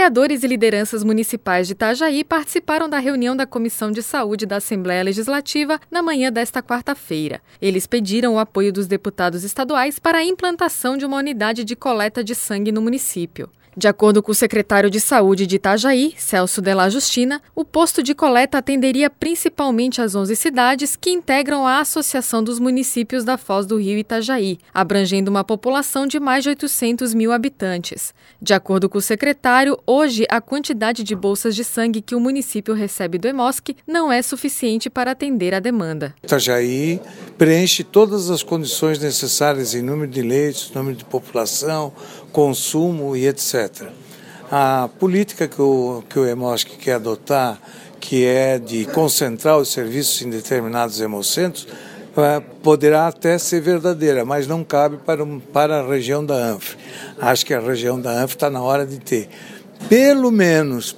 Vereadores e lideranças municipais de Itajaí participaram da reunião da Comissão de Saúde da Assembleia Legislativa na manhã desta quarta-feira. Eles pediram o apoio dos deputados estaduais para a implantação de uma unidade de coleta de sangue no município. De acordo com o secretário de Saúde de Itajaí, Celso Della Justina, o posto de coleta atenderia principalmente as 11 cidades que integram a Associação dos Municípios da Foz do Rio Itajaí, abrangendo uma população de mais de 800 mil habitantes. De acordo com o secretário, hoje a quantidade de bolsas de sangue que o município recebe do Hemosc não é suficiente para atender a demanda. Itajaí preenche todas as condições necessárias em número de leitos, número de população, consumo e etc. A política que o Hemosc quer adotar, que é de concentrar os serviços em determinados hemocentros, poderá até ser verdadeira, mas não cabe para a região da ANF. Acho que a região da ANF está na hora de ter pelo menos,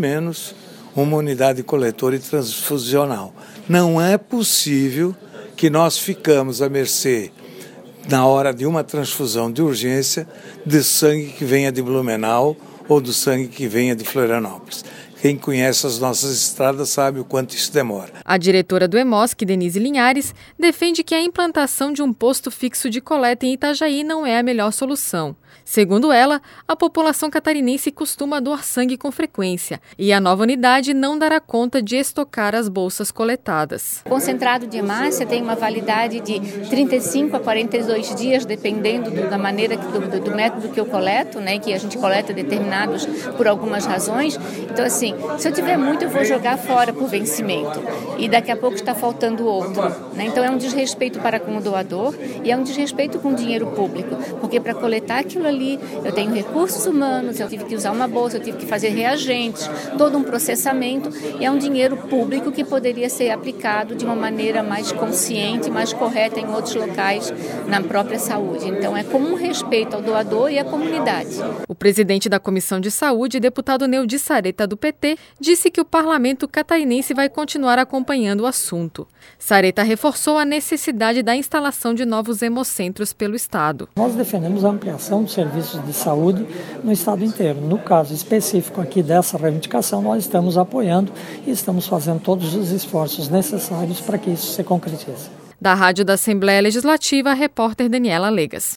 uma unidade coletora e transfusional. Não é possível que nós ficamos à mercê, na hora de uma transfusão de urgência, de sangue que venha de Blumenau ou do sangue que venha de Florianópolis. Quem conhece as nossas estradas sabe o quanto isso demora. A diretora do Hemosc, Denise Linhares, defende que a implantação de um posto fixo de coleta em Itajaí não é a melhor solução. Segundo ela, a população catarinense costuma doar sangue com frequência e a nova unidade não dará conta de estocar as bolsas coletadas. O concentrado de hemácia tem uma validade de 35 a 42 dias, dependendo da maneira, do método que eu coleto, né, que a gente coleta determinados por algumas razões. Então, assim, se eu tiver muito, eu vou jogar fora por vencimento e daqui a pouco está faltando outro, né? Então, é um desrespeito para com o doador e é um desrespeito com o dinheiro público, porque para coletar aquilo ali, eu tenho recursos humanos, eu tive que usar uma bolsa, eu tive que fazer reagentes, todo um processamento, e é um dinheiro público que poderia ser aplicado de uma maneira mais consciente, mais correta em outros locais na própria saúde. Então é como um respeito ao doador e à comunidade. O presidente da Comissão de Saúde, deputado Neudi Sareta, do PT, disse que o parlamento catarinense vai continuar acompanhando o assunto. Sareta reforçou a necessidade da instalação de novos hemocentros pelo estado. Nós defendemos a ampliação dos serviços de saúde no estado inteiro. No caso específico aqui dessa reivindicação, nós estamos apoiando e estamos fazendo todos os esforços necessários para que isso se concretize. Da Rádio da Assembleia Legislativa, a repórter Daniela Legas.